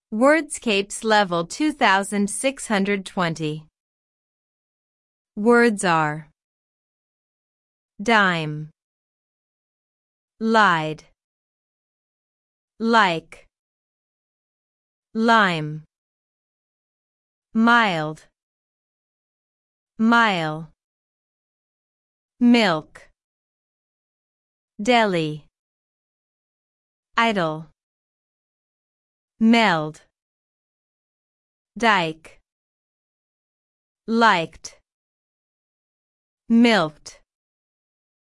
Wordscapes level 2620. Words are dime, lied, like, lime, mild, mile, milk, deli, idle, meld, dike, liked, milked.